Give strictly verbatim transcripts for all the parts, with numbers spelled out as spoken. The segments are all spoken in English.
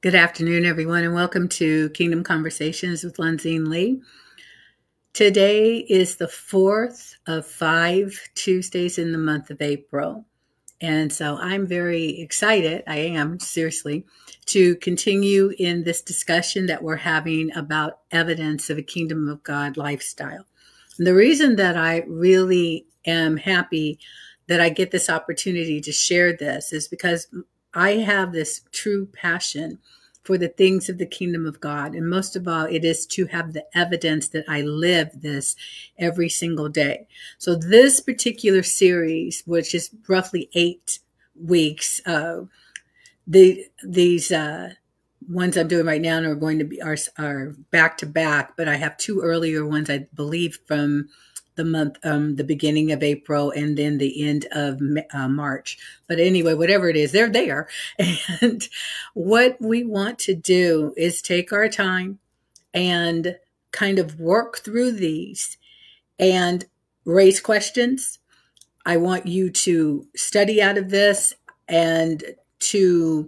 Good afternoon, everyone, and welcome to Kingdom Conversations with Lonsine Lee. Today is the fourth of five Tuesdays in the month of April. And so I'm very excited, I am, seriously, to continue in this discussion that we're having about evidence of a Kingdom of God lifestyle. And the reason that I really am happy that I get this opportunity to share this is because I have this true passion for the things of the kingdom of God. And most of all, it is to have the evidence that I live this every single day. So this particular series, which is roughly eight weeks, uh, the these uh, ones I'm doing right now are going to be are, are back to back, but I have two earlier ones, I believe, from the month, um, the beginning of April and then the end of uh, March. But anyway, whatever it is, they're there. And what we want to do is take our time and kind of work through these and raise questions. I want you to study out of this and to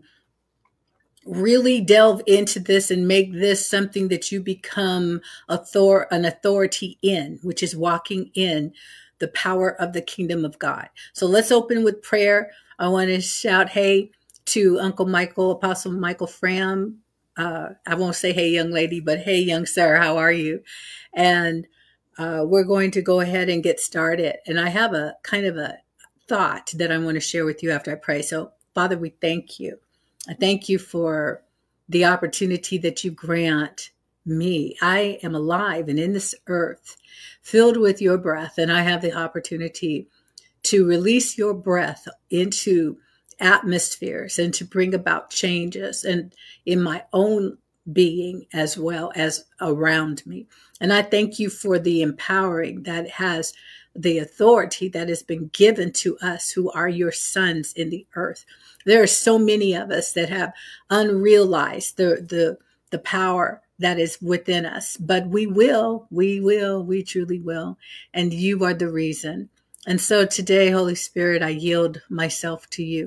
really delve into this and make this something that you become author- an authority in, which is walking in the power of the kingdom of God. So let's open with prayer. I want to shout, hey, to Uncle Michael, Apostle Michael Fram. Uh, I won't say, hey, young lady, but hey, young sir, how are you? And uh, we're going to go ahead and get started. And I have a kind of a thought that I want to share with you after I pray. So, Father, we thank you. I thank you for the opportunity that you grant me. I am alive and in this earth, filled with your breath, and I have the opportunity to release your breath into atmospheres and to bring about changes and in my own being as well as around me. And I thank you for the empowering that has the authority that has been given to us who are your sons in the earth. There are so many of us that have unrealized the, the, the power that is within us, but we will, we will, we truly will. And you are the reason. And so today, Holy Spirit, I yield myself to you.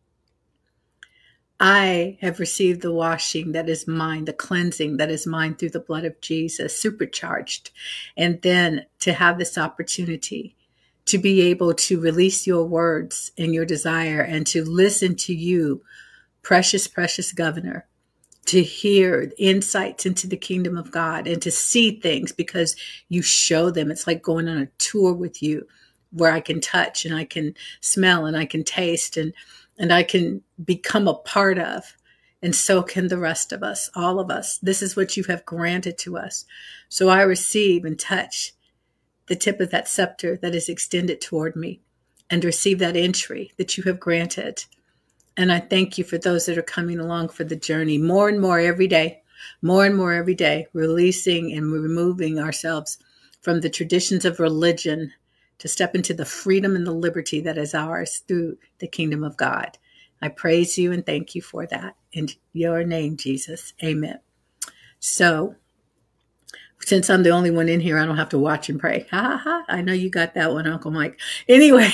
I have received the washing that is mine, the cleansing that is mine through the blood of Jesus, supercharged. And then to have this opportunity to be able to release your words and your desire and to listen to you, precious, precious governor, to hear insights into the kingdom of God and to see things because you show them. It's like going on a tour with you where I can touch and I can smell and I can taste and and I can become a part of. And so can the rest of us, all of us. This is what you have granted to us. So I receive and touch the tip of that scepter that is extended toward me and receive that entry that you have granted. And I thank you for those that are coming along for the journey more and more every day, more and more every day, releasing and removing ourselves from the traditions of religion to step into the freedom and the liberty that is ours through the kingdom of God. I praise you and thank you for that. In your name, Jesus. Amen. So, since I'm the only one in here, I don't have to watch and pray. Ha ha ha. I know you got that one, Uncle Mike. Anyway,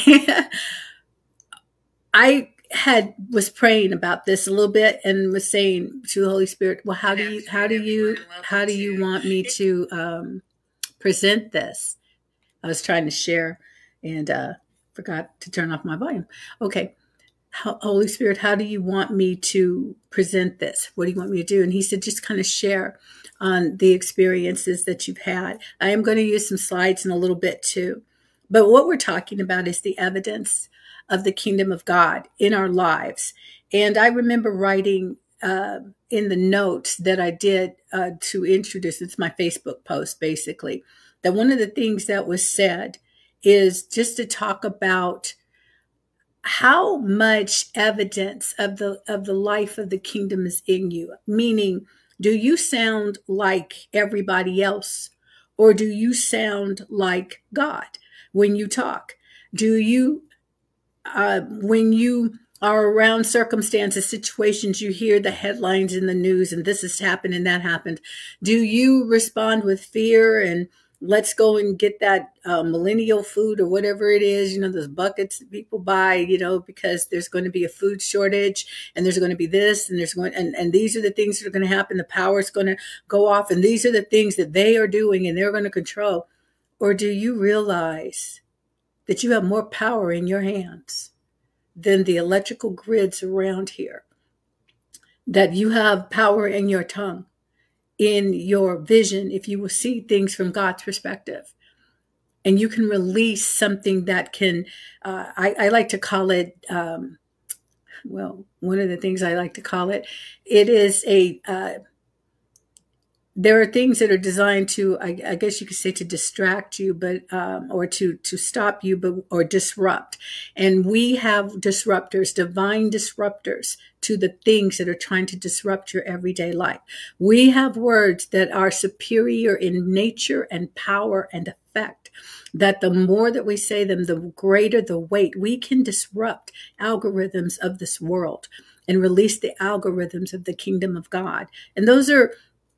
I had was praying about this a little bit and was saying to the Holy Spirit, well, how do you how do you how do you want me to um, present this? I was trying to share and uh, forgot to turn off my volume. Okay. How, Holy Spirit, how do you want me to present this? What do you want me to do? And he said, just kind of share on the experiences that you've had. I am going to use some slides in a little bit too. But what we're talking about is the evidence of the kingdom of God in our lives. And I remember writing uh, in the notes that I did uh, to introduce, it's my Facebook post basically, that one of the things that was said is just to talk about how much evidence of the of the life of the kingdom is in you. Meaning, do you sound like everybody else, or do you sound like God when you talk? Do you, uh, when you are around circumstances, situations, you hear the headlines in the news and this has happened and that happened. Do you respond with fear and let's go and get that uh, millennial food or whatever it is, you know, those buckets that people buy, you know, because there's going to be a food shortage, and there's going to be this, and there's going, and, and these are the things that are going to happen. The power is going to go off, and these are the things that they are doing and they're going to control. Or do you realize that you have more power in your hands than the electrical grids around here? That you have power in your tongue, in your vision, if you will see things from God's perspective. And you can release something that can, uh, I, I like to call it, um, well, one of the things I like to call it, it is a, uh, there are things that are designed to, I, I guess you could say, to distract you, but um, or to to stop you, but or disrupt. And we have disruptors, divine disruptors, to the things that are trying to disrupt your everyday life. We have words that are superior in nature and power and effect. That the more that we say them, the greater the weight. We can disrupt algorithms of this world and release the algorithms of the kingdom of God. And those are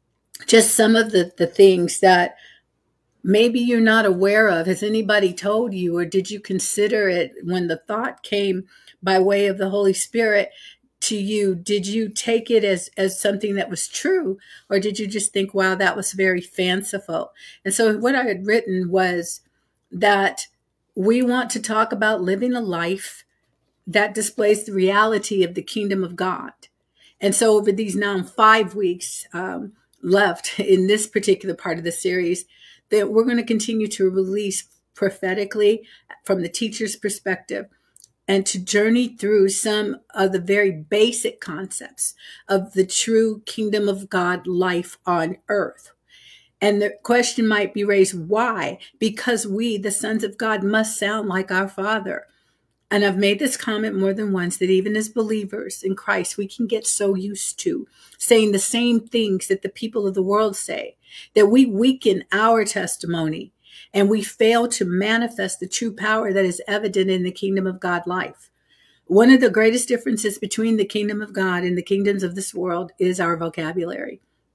just some of the, the things that maybe you're not aware of. Has anybody told you, or did you consider it when the thought came by way of the Holy Spirit to you? Did you take it as, as something that was true, or did you just think, wow, that was very fanciful? And so what I had written was that we want to talk about living a life that displays the reality of the kingdom of God. And so over these now five weeks, um, left in this particular part of the series, that we're going to continue to release prophetically from the teacher's perspective, and to journey through some of the very basic concepts of the true kingdom of God life on earth. And the question might be raised, why? Because we, the sons of God, must sound like our Father. And I've made this comment more than once, that even as believers in Christ, we can get so used to saying the same things that the people of the world say, that we weaken our testimony and we fail to manifest the true power that is evident in the kingdom of God life. One of the greatest differences between the kingdom of God and the kingdoms of this world is our vocabulary.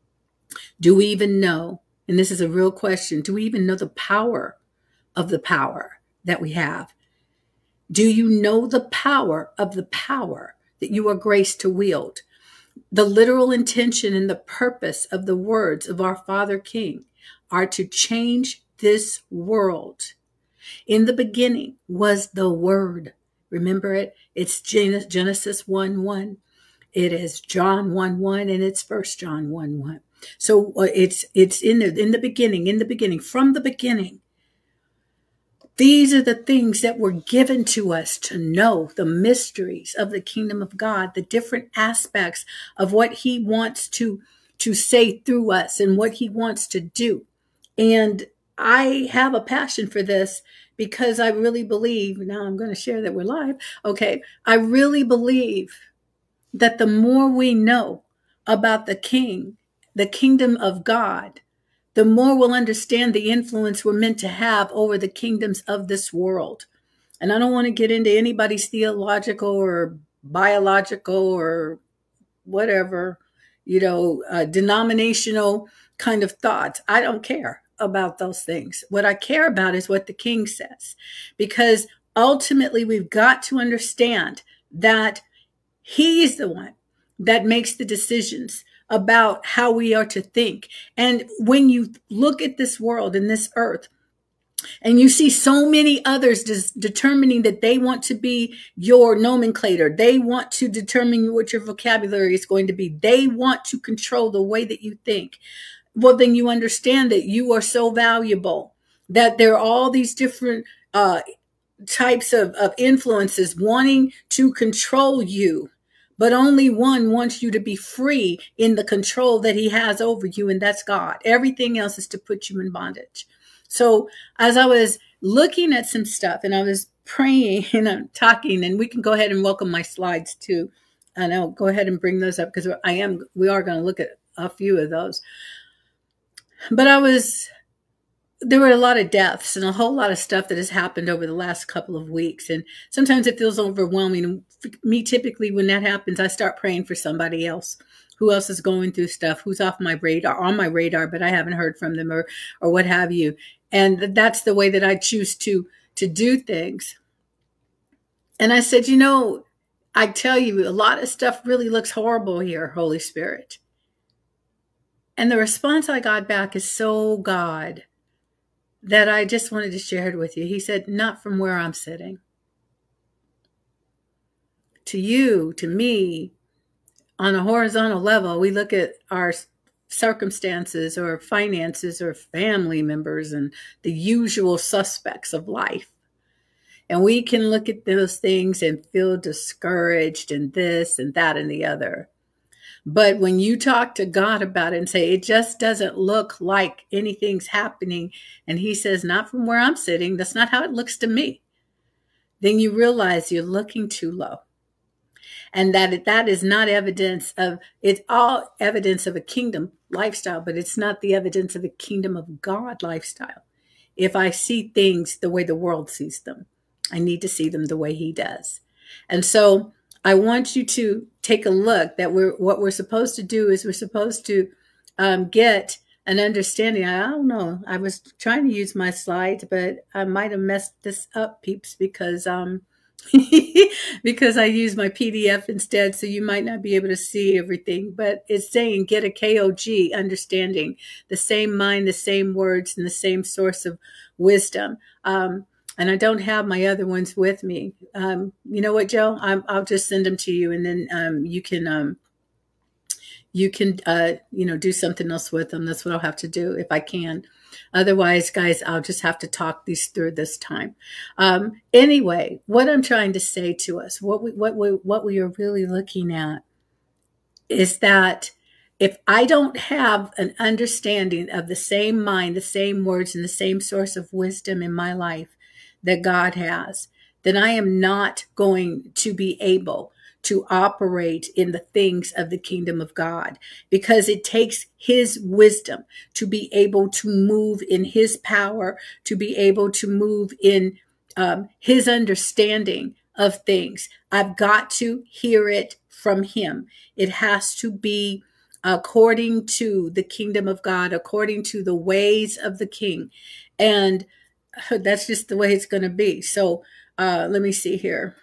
Do we even know, and this is a real question, do we even know the power of the power that we have? Do you know the power of the power that you are graced to wield? The literal intention and the purpose of the words of our Father King are to change this world. In the beginning was the Word. Remember it? It's Genesis one one. It is John one one, and it's First John one one. So it's it's in the in the beginning, in the beginning, from the beginning. These are the things that were given to us to know, the mysteries of the kingdom of God, the different aspects of what he wants to, to say through us and what he wants to do. And I have a passion for this because I really believe, now I'm going to share that we're live. Okay. I really believe that the more we know about the King, the kingdom of God, the more we'll understand the influence we're meant to have over the kingdoms of this world. And I don't want to get into anybody's theological or biological or whatever, you know, uh, denominational kind of thoughts. I don't care about those things. What I care about is what the King says, because ultimately we've got to understand that he's the one that makes the decisions about how we are to think. And when you look at this world and this earth, and you see so many others just determining that they want to be your nomenclator, they want to determine what your vocabulary is going to be, they want to control the way that you think, well, then you understand that you are so valuable, that there are all these different uh, types of, of influences wanting to control you. But only one wants you to be free in the control that he has over you, and that's God. Everything else is to put you in bondage. So as I was looking at some stuff and I was praying and I'm talking, and we can go ahead and welcome my slides too. And I'll go ahead and bring those up because I am, we are going to look at a few of those. But I was, there were a lot of deaths and a whole lot of stuff that has happened over the last couple of weeks. And sometimes it feels overwhelming. And for me, typically when that happens, I start praying for somebody else, who else is going through stuff, who's off my radar, on my radar, but I haven't heard from them, or, or what have you. And that's the way that I choose to, to do things. And I said, you know, I tell you, a lot of stuff really looks horrible here, Holy Spirit. And the response I got back is so God that I just wanted to share it with you. He said, not from where I'm sitting. To you, to me, on a horizontal level, we look at our circumstances or finances or family members and the usual suspects of life. And we can look at those things and feel discouraged and this and that and the other. But when you talk to God about it and say, it just doesn't look like anything's happening, and he says, not from where I'm sitting, that's not how it looks to me, then you realize you're looking too low. And that that is not evidence of, it's all evidence of a kingdom lifestyle, but it's not the evidence of a kingdom of God lifestyle. If I see things the way the world sees them, I need to see them the way he does. And so I want you to take a look that we're, what we're supposed to do is we're supposed to um, get an understanding. I don't know. I was trying to use my slides, but I might have messed this up, peeps, because um, because I use my P D F instead. So you might not be able to see everything, but it's saying get a K O G understanding, the same mind, the same words, and the same source of wisdom. Um, And I don't have my other ones with me. Um, you know what, Joe? I'm, I'll just send them to you, and then um, you can, um, you can, uh, you know, do something else with them. That's what I'll have to do if I can. Otherwise, guys, I'll just have to talk these through this time. Um, anyway, what I'm trying to say to us, what we, what we, what we are really looking at, is that if I don't have an understanding of the same mind, the same words, and the same source of wisdom in my life that God has, then I am not going to be able to operate in the things of the kingdom of God, because it takes his wisdom to be able to move in his power, to be able to move in um, his understanding of things. I've got to hear it from him. It has to be according to the kingdom of God, according to the ways of the king. And that's just the way it's going to be. So uh, let me see here.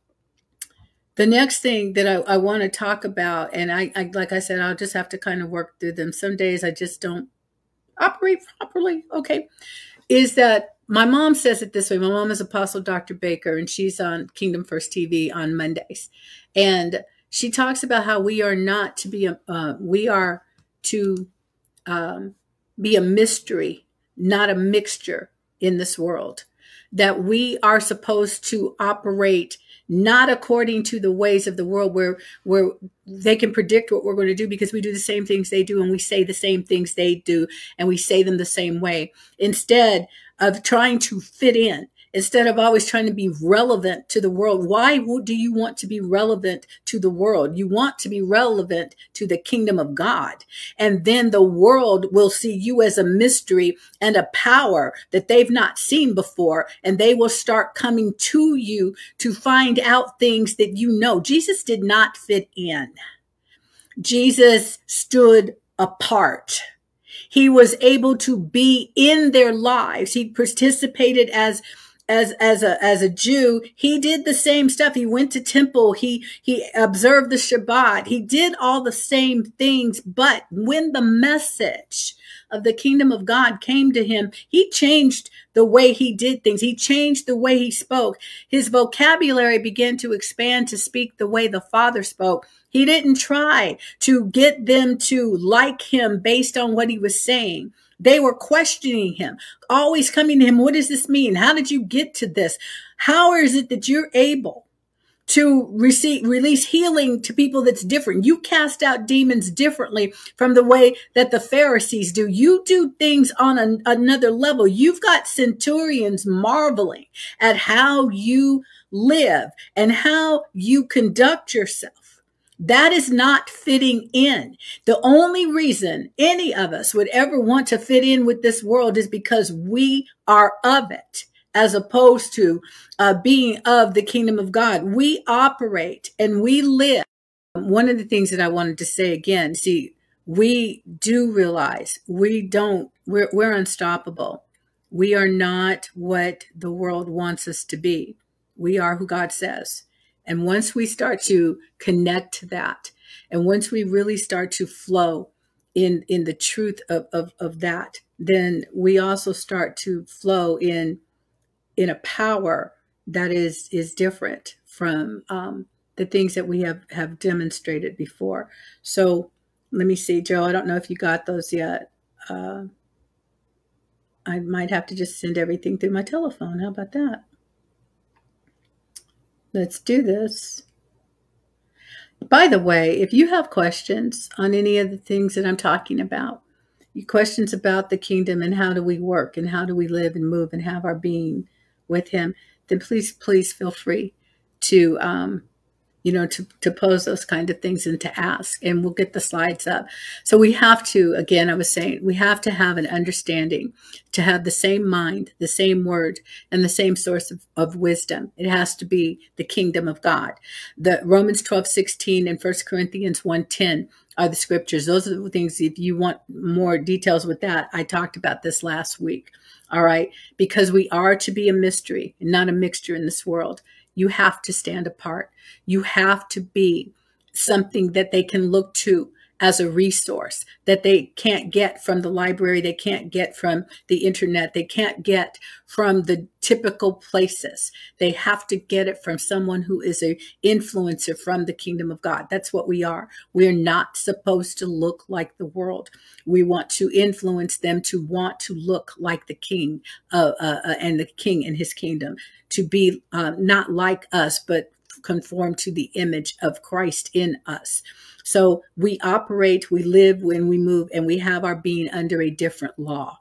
The next thing that I, I want to talk about, and I, I, like I said, I'll just have to kind of work through them. Some days I just don't operate properly. Okay. Is that my mom says it this way. My mom is Apostle Doctor Baker, and she's on Kingdom First T V on Mondays. And she talks about how we are not to be, a, uh, we are to um, be a mystery, not a mixture in this world, that we are supposed to operate not according to the ways of the world where, where they can predict what we're going to do because we do the same things they do and we say the same things they do and we say them the same way. Instead of trying to fit in, instead of always trying to be relevant to the world. Why do you want to be relevant to the world? You want to be relevant to the kingdom of God. And then the world will see you as a mystery and a power that they've not seen before. And they will start coming to you to find out things that you know. Jesus did not fit in. Jesus stood apart. He was able to be in their lives. He participated as As, as a, as a Jew. He did the same stuff. He went to temple. He, he observed the Shabbat. He did all the same things. But when the message of the kingdom of God came to him, he changed the way he did things. He changed the way he spoke. His vocabulary began to expand to speak the way the Father spoke. He didn't try to get them to like him based on what he was saying. They were questioning him, always coming to him. What does this mean? How did you get to this? How is it that you're able to receive, release healing to people that's different? You cast out demons differently from the way that the Pharisees do. You do things on an, another level. You've got centurions marveling at how you live and how you conduct yourself. That is not fitting in. The only reason any of us would ever want to fit in with this world is because we are of it, as opposed to uh, being of the kingdom of God. We operate and we live one of the things that I wanted to say again, see, we do realize we don't, we're, we're unstoppable. We are not what the world wants us to be. We are who God says. And once we start to connect to that, and once we really start to flow in, in the truth of, of, of that, then we also start to flow in, in a power that is, is different from, um, the things that we have, have demonstrated before. So let me see, Joe, I don't know if you got those yet. Uh, I might have to just send everything through my telephone. How about that? Let's do this. By the way, if you have questions on any of the things that I'm talking about, questions about the kingdom and how do we work and how do we live and move and have our being with him, then please, please feel free to, um, you know, to, to pose those kind of things and to ask, and we'll get the slides up. So we have to, again, I was saying, we have to have an understanding, to have the same mind, the same word, and the same source of, of wisdom. It has to be the kingdom of God. The Romans twelve sixteen and First Corinthians one ten are the scriptures. Those are the things, if you want more details with that, I talked about this last week. All right. Because we are to be a mystery and not a mixture in this world. You have to stand apart. You have to be something that they can look to as a resource that they can't get from the library. They can't get from the internet. They can't get from the typical places. They have to get it from someone who is an influencer from the kingdom of God. That's what we are. We're not supposed to look like the world. We want to influence them to want to look like the king uh, uh, and the king and his kingdom, to be uh, not like us, but conform to the image of Christ in us. So we operate, we live, when we move, and we have our being under a different law.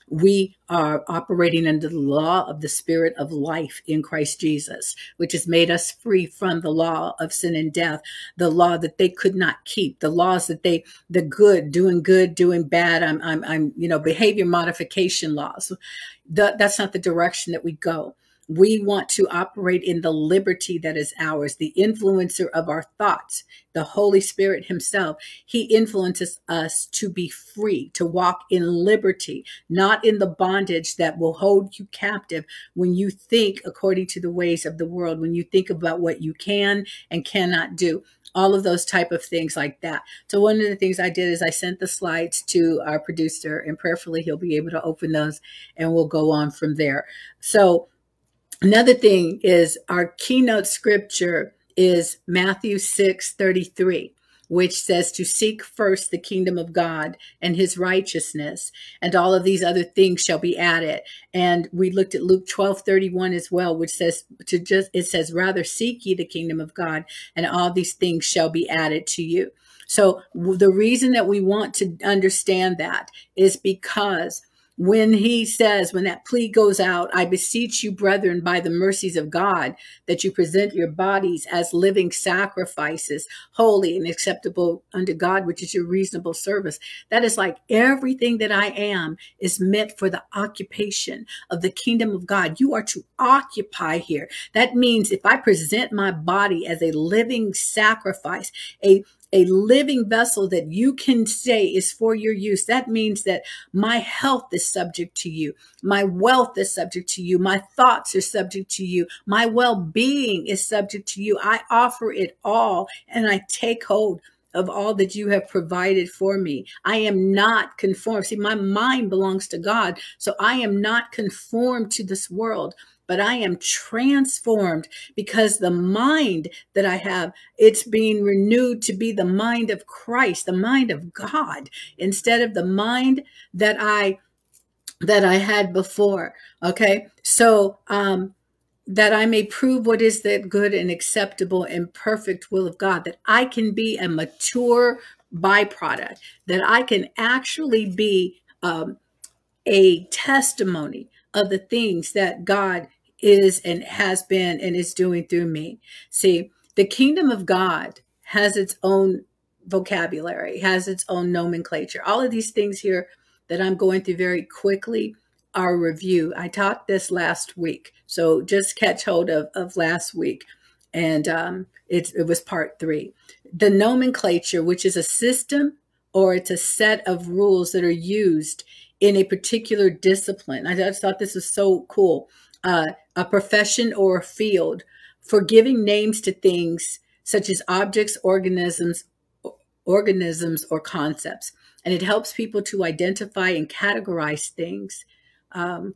We are operating under the law of the spirit of life in Christ Jesus, which has made us free from the law of sin and death, the law that they could not keep, the laws that they, the good, doing good, doing bad, I'm, I'm, I'm you know, behavior modification laws. The, that's not the direction that we go. We want to operate in the liberty that is ours, the influencer of our thoughts, the Holy Spirit himself. He influences us to be free, to walk in liberty, not in the bondage that will hold you captive when you think according to the ways of the world, when you think about what you can and cannot do. All of those type of things like that. So one of the things I did is I sent the slides to our producer, and prayerfully he'll be able to open those and we'll go on from there. So another thing is our keynote scripture is Matthew six thirty-three, which says to seek first the kingdom of God and his righteousness, and all of these other things shall be added. And we looked at Luke twelve thirty-one as well, which says to just, it says, rather seek ye the kingdom of God, and all these things shall be added to you. So the reason that we want to understand that is because when he says, when that plea goes out, I beseech you, brethren, by the mercies of God, that you present your bodies as living sacrifices, holy and acceptable unto God, which is your reasonable service. That is like everything that I am is meant for the occupation of the kingdom of God. You are to occupy here. That means if I present my body as a living sacrifice, a a living vessel that you can say is for your use, that means that my health is subject to you. My wealth is subject to you. My thoughts are subject to you. My well-being is subject to you. I offer it all, and I take hold of all that you have provided for me. I am not conformed. See, my mind belongs to God, so I am not conformed to this world, but I am transformed, because the mind that I have, it's being renewed to be the mind of Christ, the mind of God, instead of the mind that I that I had before. Okay, so um, that I may prove what is that good and acceptable and perfect will of God, that I can be a mature byproduct, that I can actually be um, a testimony of the things that God is and has been and is doing through me. See, the kingdom of God has its own vocabulary, has its own nomenclature. All of these things here that I'm going through very quickly are a review. I taught this last week, so just catch hold of, of last week. And um, it, it was part three. the nomenclature, which is a system or it's a set of rules that are used in a particular discipline. I just thought this was so cool. Uh, a profession or a field for giving names to things such as objects, organisms, organisms, or concepts. And it helps people to identify and categorize things um,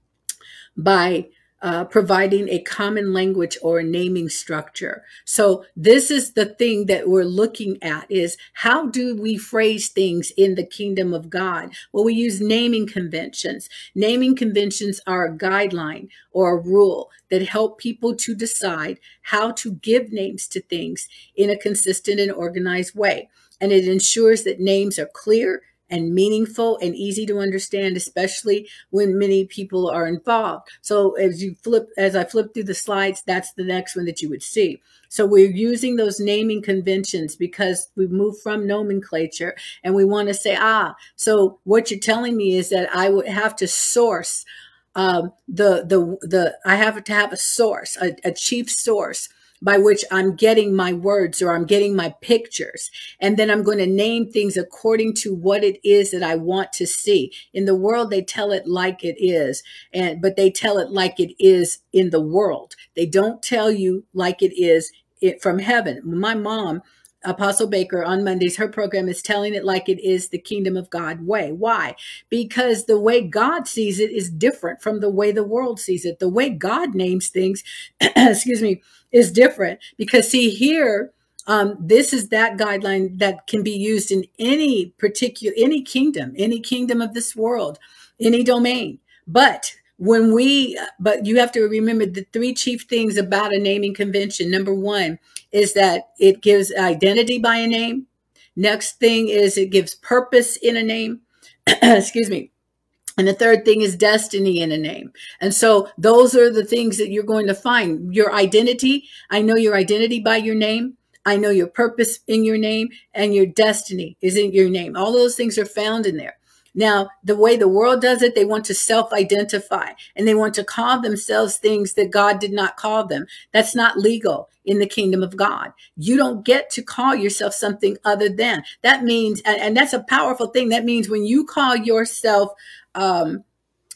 by uh, providing a common language or a naming structure. So this is the thing that we're looking at, is how do we phrase things in the kingdom of God? Well, we use naming conventions. Naming conventions are a guideline or a rule that help people to decide how to give names to things in a consistent and organized way. And it ensures that names are clear and meaningful and easy to understand, especially when many people are involved. So as you flip, as I flip through the slides, that's the next one that you would see. So we're using those naming conventions because we move from nomenclature and we want to say, ah, so what you're telling me is that I would have to source um, the, the, the, I have to have a source, a, a chief source by which I'm getting my words or I'm getting my pictures. And then I'm going to name things according to what it is that I want to see. In the world, they tell it like it is, and but they tell it like it is in the world. They don't tell you like it is it, from heaven. My mom, Apostle Baker, on Mondays, her program is telling it like it is the kingdom of God way. Why? Because the way God sees it is different from the way the world sees it. The way God names things, excuse me, is different. Because see here, um, this is that guideline that can be used in any particular, any kingdom, any kingdom of this world, any domain. But when we, but you have to remember the three chief things about a naming convention. Number one is that it gives identity by a name. Next thing is it gives purpose in a name. Excuse me. And the third thing is destiny in a name. And so those are the things that you're going to find. Your identity. I know your identity by your name. I know your purpose in your name, and your destiny is in your name. All those things are found in there. Now, the way the world does it, they want to self-identify and they want to call themselves things that God did not call them. That's not legal in the kingdom of God. You don't get to call yourself something other than. That means, and, and that's a powerful thing. That means when you call yourself, um,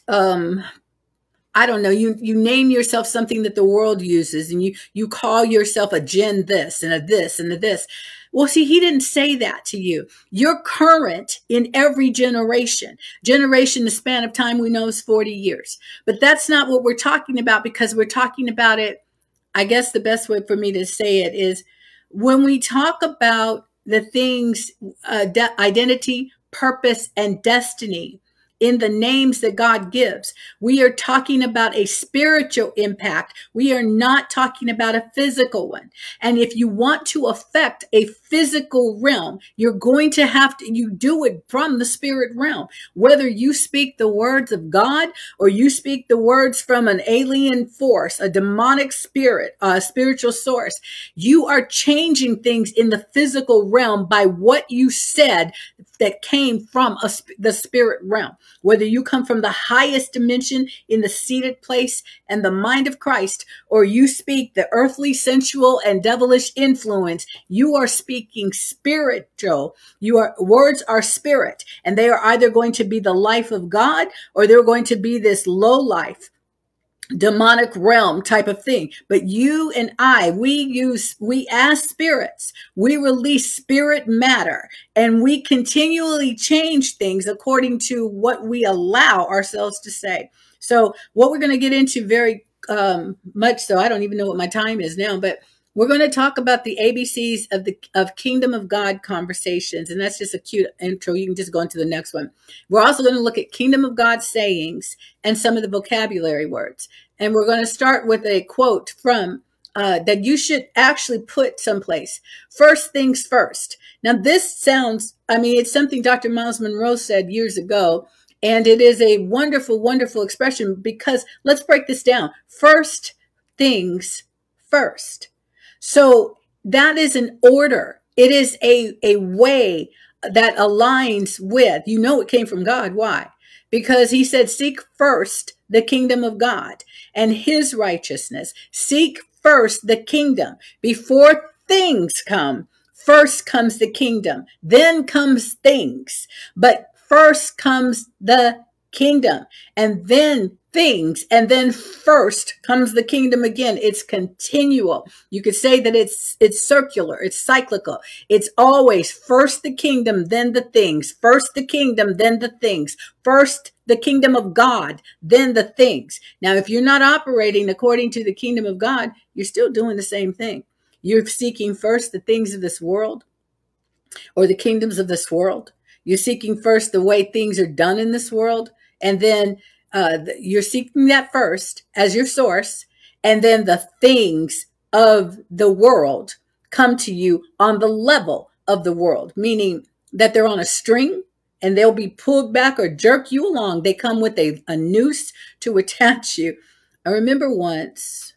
um, I don't know, you, you name yourself something that the world uses, and you, you call yourself a Jen this and a this and a this. Well, see, he didn't say that to you. You're current in every generation. Generation, the span of time we know is forty years. But that's not what we're talking about, because we're talking about it. I guess the best way for me to say it is when we talk about the things, uh, identity, purpose, and destiny in the names that God gives, we are talking about a spiritual impact. We are not talking about a physical one. And if you want to affect a physical realm, you're going to have to, you do it from the spirit realm. Whether you speak the words of God or you speak the words from an alien force, a demonic spirit, a spiritual source, you are changing things in the physical realm by what you said that came from a, the spirit realm. Whether you come from the highest dimension in the seated place and the mind of Christ, or you speak the earthly, sensual, and devilish influence, you are speaking spiritual. Your words are spirit, and they are either going to be the life of God or they're going to be this low life, demonic realm type of thing. But you and I, we use, we as spirits, we release spirit matter, and we continually change things according to what we allow ourselves to say. So what we're going to get into very um, much so, I don't even know what my time is now, but we're going to talk about the A B Cs of the of Kingdom of God conversations. And that's just a cute intro. You can just go into the next one. We're also going to look at Kingdom of God sayings and some of the vocabulary words. And we're going to start with a quote from uh, that you should actually put someplace. First things first. Now, this sounds, I mean, it's something Doctor Miles Monroe said years ago. And it is a wonderful, wonderful expression, because let's break this down. First things first. So that is an order. It is a, a way that aligns with, you know, it came from God. Why? Because he said, seek first the kingdom of God and his righteousness. Seek first the kingdom before things come. first comes the kingdom, then comes things, but first comes the kingdom, and then things, and then first comes the kingdom again. It's continual. You could say that it's it's circular, it's cyclical. It's always first the kingdom, then the things, first the kingdom, then the things, first the kingdom of God, then the things. Now, if you're not operating according to the kingdom of God, you're still doing the same thing. You're seeking first the things of this world, or the kingdoms of this world. You're seeking first the way things are done in this world, and then uh, you're seeking that first as your source, and then the things of the world come to you on the level of the world, meaning that they're on a string and they'll be pulled back or jerk you along. They come with a, a noose to attach you. I remember once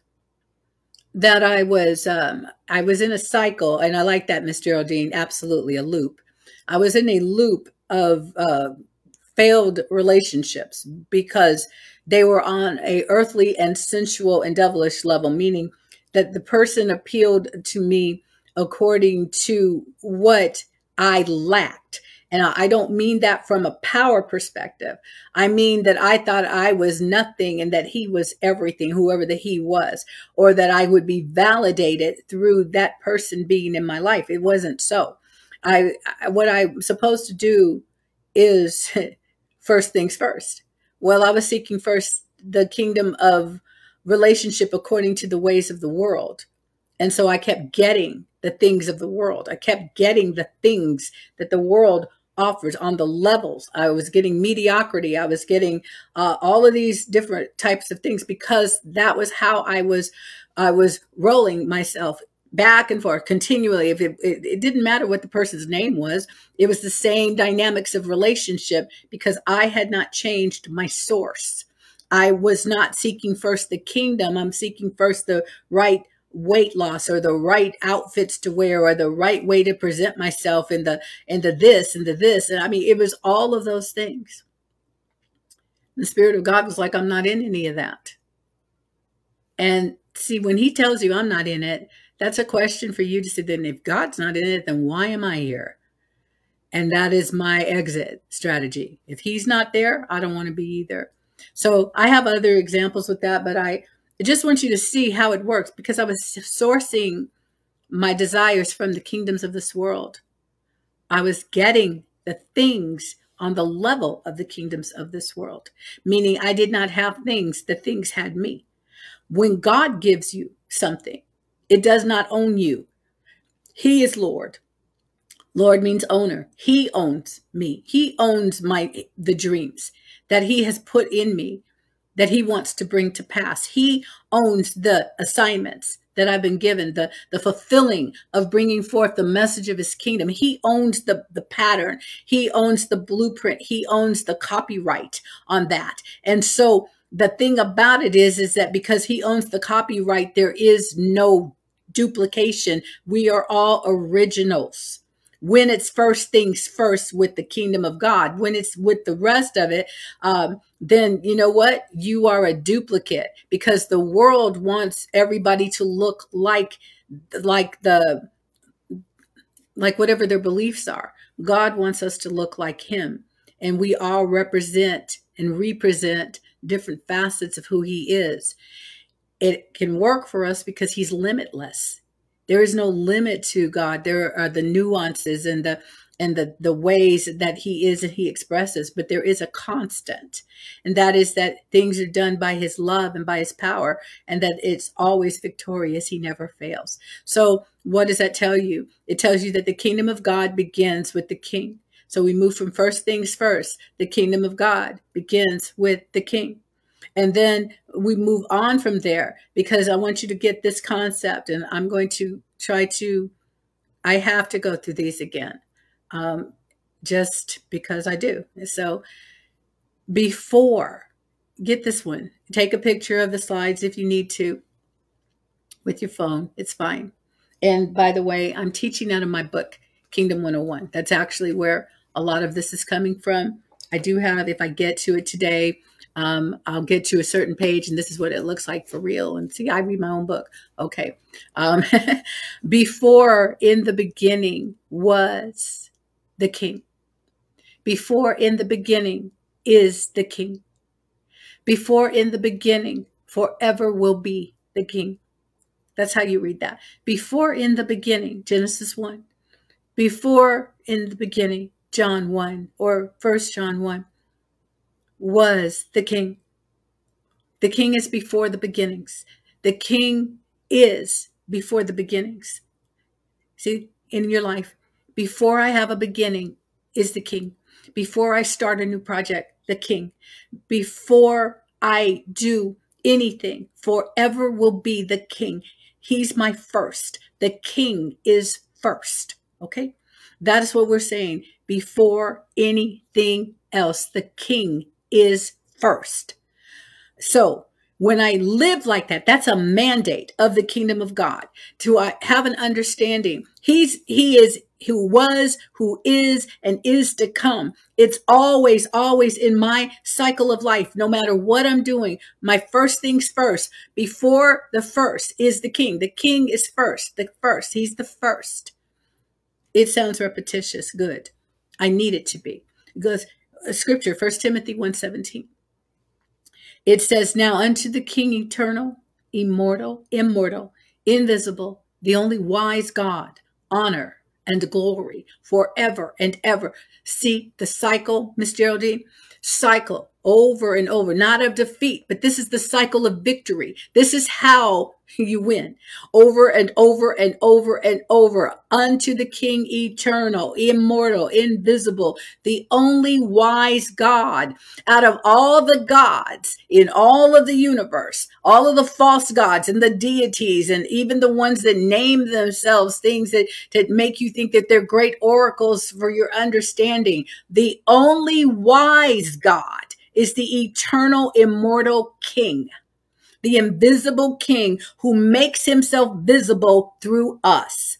that I was um, I was in a cycle, and I like that, Miss Geraldine, absolutely, a loop. I was in a loop of uh, failed relationships because they were on a earthly and sensual and devilish level, meaning that the person appealed to me according to what I lacked. And I don't mean that from a power perspective. I mean that I thought I was nothing and that he was everything, whoever the he was, or that I would be validated through that person being in my life. It wasn't so. I, what I'm supposed to do is first things first. Well, I was seeking first the kingdom of relationship according to the ways of the world. And so I kept getting the things of the world. I kept getting the things that the world offers on the levels. I was getting mediocrity. I was getting uh, all of these different types of things because that was how I was, I was rolling myself back and forth continually. If it, it, it didn't matter what the person's name was, it was the same dynamics of relationship because I had not changed my source. I was not seeking first the kingdom. I'm seeking first the right weight loss or the right outfits to wear or the right way to present myself in the, in the this and the this. And I mean, it was all of those things. The Spirit of God was like, I'm not in any of that. And see, when he tells you I'm not in it, that's a question for you to say, then if God's not in it, then why am I here? And that is my exit strategy. If he's not there, I don't want to be either. So I have other examples with that, but I just want you to see how it works because I was sourcing my desires from the kingdoms of this world. I was getting the things on the level of the kingdoms of this world, meaning I did not have things, the things had me. When God gives you something, it does not own you. He is Lord. Lord means owner. He owns me. He owns my the dreams that he has put in me that he wants to bring to pass. He owns the assignments that I've been given, the, the fulfilling of bringing forth the message of his kingdom. He owns the, the pattern. He owns the blueprint. He owns the copyright on that. And so the thing about it is, is that because he owns the copyright, there is no duplication. We are all originals. When it's first things first with the kingdom of God, when it's with the rest of it, um, then you know what? You are a duplicate because the world wants everybody to look like, like the, like whatever their beliefs are. God wants us to look like him. And we all represent and represent different facets of who he is. It can work for us because he's limitless. There is no limit to God. There are the nuances and the and the, the ways that he is and he expresses, but there is a constant. And that is that things are done by his love and by his power, and that it's always victorious. He never fails. So what does that tell you? It tells you that the kingdom of God begins with the king. So we move from first things first. The kingdom of God begins with the king. And then we move on from there because I want you to get this concept, and I'm going to try to, I have to go through these again, um, just because I do. So before, get this one, take a picture of the slides if you need to with your phone. It's fine. And by the way, I'm teaching out of my book, Kingdom one oh one. That's actually where a lot of this is coming from. I do have, if I get to it today, um, I'll get to a certain page and this is what it looks like for real. And see, I read my own book. Okay. Um, before in the beginning was the King. Before in the beginning is the King. Before in the beginning forever will be the King. That's how you read that. Before in the beginning, Genesis one. Before in the beginning, John one or First John one, was the King. The King is before the beginnings. The King is before the beginnings. See, in your life, before I have a beginning is the King. Before I start a new project, the King. Before I do anything, forever will be the King. He's my first. The King is first. Okay? That is what we're saying. Before anything else, the King is first. So when I live like that, that's a mandate of the kingdom of God to uh, have an understanding. He's, he is who was, who is, and is to come. It's always, always in my cycle of life, no matter what I'm doing, my first things first. Before the first is the King. The King is first, the first. He's the first. It sounds repetitious. Good. I need it to be. Because scripture, First Timothy one seventeen. It says, now unto the King eternal, immortal, immortal, invisible, the only wise God, honor and glory forever and ever. See the cycle, Miss Geraldine? Cycle over and over, not of defeat, but this is the cycle of victory. This is how you win over and over and over and over unto the King eternal, immortal, invisible, the only wise God out of all the gods in all of the universe, all of the false gods and the deities, and even the ones that name themselves things that, that make you think that they're great oracles for your understanding. The only wise God is the eternal, immortal King, the invisible King who makes himself visible through us.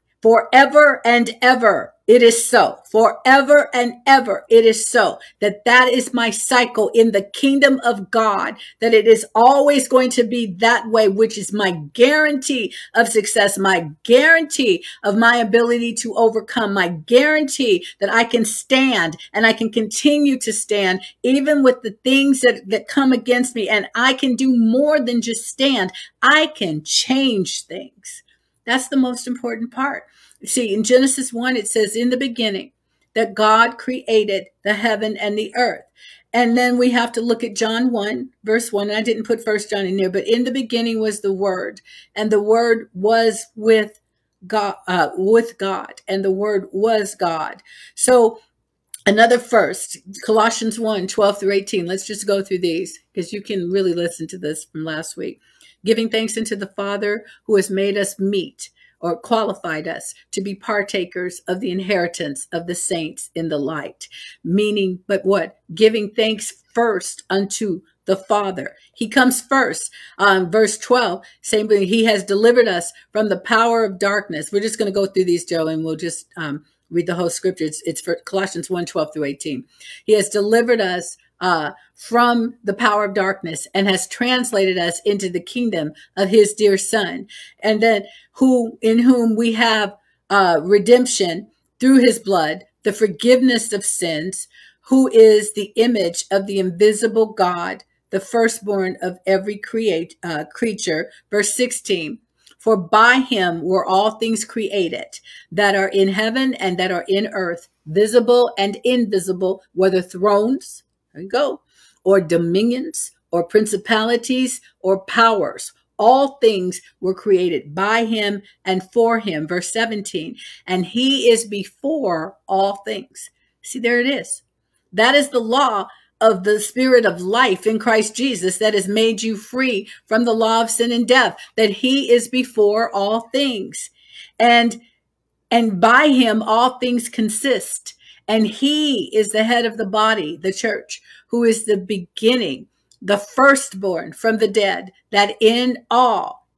Forever and ever, it is so. Forever and ever, it is so. That that is my cycle in the kingdom of God, that it is always going to be that way, which is my guarantee of success, my guarantee of my ability to overcome, my guarantee that I can stand and I can continue to stand even with the things that, that come against me. And I can do more than just stand. I can change things. That's the most important part. See, in Genesis one, it says in the beginning that God created the heaven and the earth. And then we have to look at John one, verse one. And I didn't put First John in there, but in the beginning was the Word, and the Word was with God, uh, with God, and the Word was God. So another first, Colossians one, twelve through eighteen. Let's just go through these because you can really listen to this from last week. Giving thanks unto the Father who has made us meet or qualified us to be partakers of the inheritance of the saints in the light. Meaning, but what? Giving thanks first unto the Father. He comes first. Um, verse twelve, same thing. He has delivered us from the power of darkness. We're just going to go through these, Joe, and we'll just um, read the whole scripture. It's, it's for Colossians one, twelve through eighteen. He has delivered us Uh, from the power of darkness and has translated us into the kingdom of his dear Son, and then who in whom we have uh, redemption through his blood, the forgiveness of sins, who is the image of the invisible God, the firstborn of every create uh, creature. Verse sixteen. For by him were all things created that are in heaven and that are in earth, visible and invisible, whether thrones, there you go, or dominions, or principalities, or powers. All things were created by him and for him. Verse seventeen. And he is before all things. See, there it is. That is the law of the spirit of life in Christ Jesus that has made you free from the law of sin and death, that he is before all things. And, and by him, all things consist. And he is the head of the body, the church, who is the beginning, the firstborn from the dead, that in all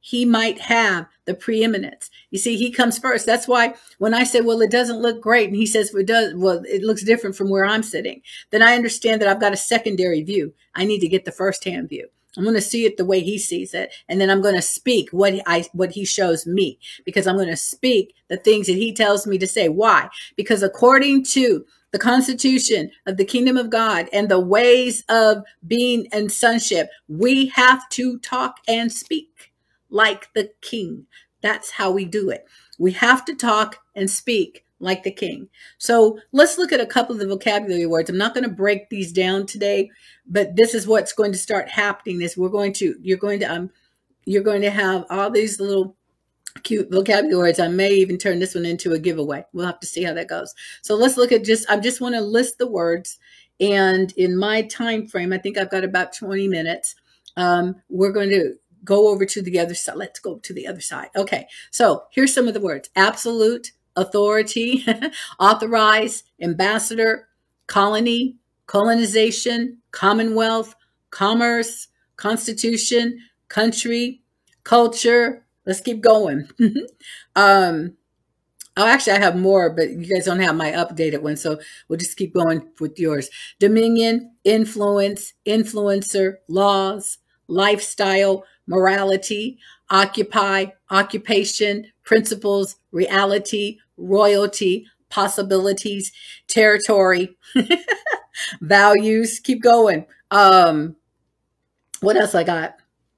he might have the preeminence. You see, he comes first. That's why when I say, well, it doesn't look great, and he says, well, it does, well, it looks different from where I'm sitting, then I understand that I've got a secondary view. I need to get the firsthand view. I'm going to see it the way he sees it. And then I'm going to speak what I, what he shows me, because I'm going to speak the things that he tells me to say. Why? Because according to the constitution of the kingdom of God and the ways of being and sonship, we have to talk and speak like the king. That's how we do it. We have to talk and speak like the king. So let's look at a couple of the vocabulary words. I'm not going to break these down today, but this is what's going to start happening. Is we're going to, you're going to, um, you're going to have all these little cute vocabulary words. I may even turn this one into a giveaway. We'll have to see how that goes. So let's look at just, I just want to list the words. And in my time frame, I think I've got about twenty minutes. Um, we're going to go over to the other side. Let's go to the other side. Okay. So here's some of the words: absolute, authority, authorize, ambassador, colony, colonization, commonwealth, commerce, constitution, country, culture. Let's keep going. um, oh, actually, I have more, but you guys don't have my updated one, so we'll just keep going with yours. Dominion, influence, influencer, laws, lifestyle, morality, occupy, occupation, principles, reality, royalty, possibilities, territory, values. Keep going. Um, what else I got?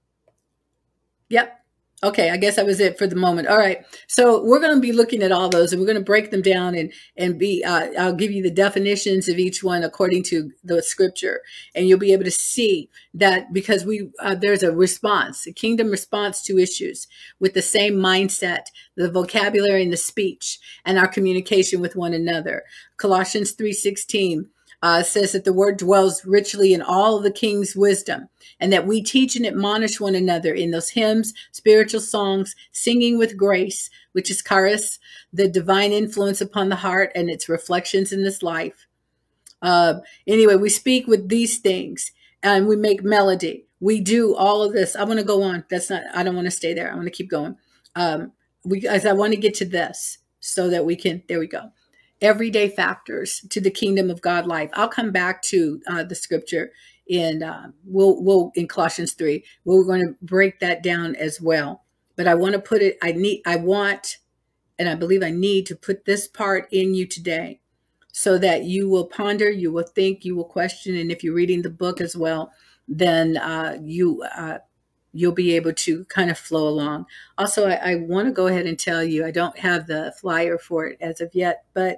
Yep. Okay, I guess that was it for the moment. All right, so we're going to be looking at all those, and we're going to break them down, and and be. Uh, I'll give you the definitions of each one according to the scripture, and you'll be able to see that because we uh, there's a response, a kingdom response to issues with the same mindset, the vocabulary and the speech, and our communication with one another. Colossians three sixteen. Uh, says that the word dwells richly in all of the king's wisdom, and that we teach and admonish one another in those hymns, spiritual songs, singing with grace, which is charis, the divine influence upon the heart and its reflections in this life. Uh, anyway, we speak with these things, and we make melody. We do all of this. I want to go on. That's not, I don't want to stay there. I want to keep going. Um, we, as I want to get to this so that we can, there we go. Everyday factors to the kingdom of God life. I'll come back to uh, the scripture in uh, we'll we'll in Colossians three. We're going to break that down as well. But I want to put it. I need. I want, and I believe I need to put this part in you today, so that you will ponder, you will think, you will question, and if you're reading the book as well, then uh, you. Uh, you'll be able to kind of flow along. Also, I, I want to go ahead and tell you, I don't have the flyer for it as of yet, but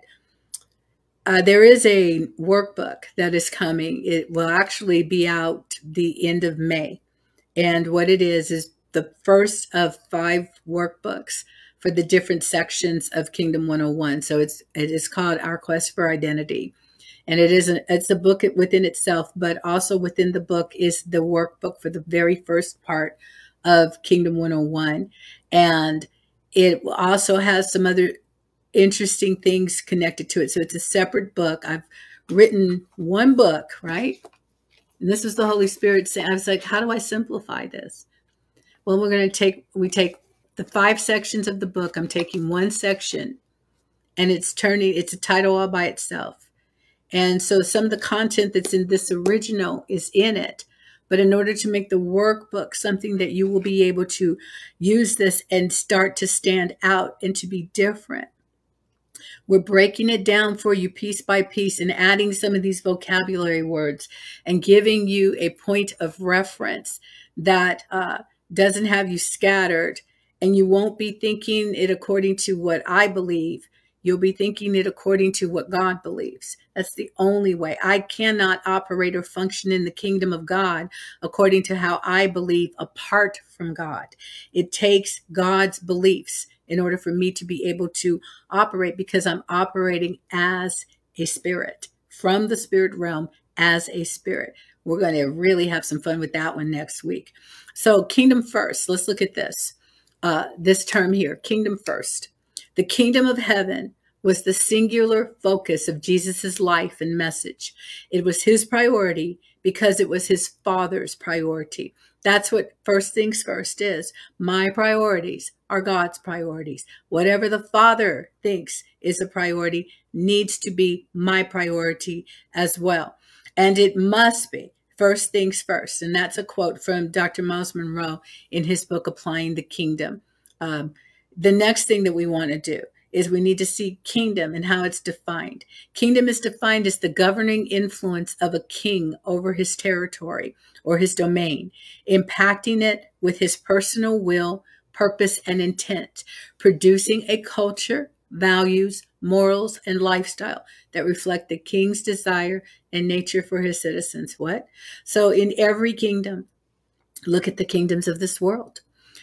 uh, there is a workbook that is coming. It will actually be out the end of May. And what it is, is the first of five workbooks for the different sections of Kingdom one oh one. So it's, it is called Our Quest for Identity. And it is a, it's a book within itself, but also within the book is the workbook for the very first part of Kingdom one oh one. And it also has some other interesting things connected to it. So it's a separate book. I've written one book, right? And this was the Holy Spirit saying, I was like, how do I simplify this? Well, we're going to take, we take the five sections of the book. I'm taking one section, and it's turning, it's a title all by itself. And so some of the content that's in this original is in it. But in order to make the workbook something that you will be able to use this and start to stand out and to be different, we're breaking it down for you piece by piece and adding some of these vocabulary words and giving you a point of reference that uh, doesn't have you scattered, and you won't be thinking it according to what I believe. You'll be thinking it according to what God believes. That's the only way. I cannot operate or function in the kingdom of God according to how I believe apart from God. It takes God's beliefs in order for me to be able to operate, because I'm operating as a spirit, from the spirit realm as a spirit. We're going to really have some fun with that one next week. So kingdom first. Let's look at this. Uh, this term here, kingdom first. The kingdom of heaven was the singular focus of Jesus's life and message. It was his priority because it was his Father's priority. That's what first things first is. My priorities are God's priorities. Whatever the Father thinks is a priority needs to be my priority as well. And it must be first things first. And that's a quote from Doctor Miles Monroe in his book, Applying the Kingdom. Um, the next thing that we want to do is we need to see kingdom and how it's defined. Kingdom is defined as the governing influence of a king over his territory or his domain, impacting it with his personal will, purpose, and intent, producing a culture, values, morals, and lifestyle that reflect the king's desire and nature for his citizens. What? So in every kingdom, look at the kingdoms of this world.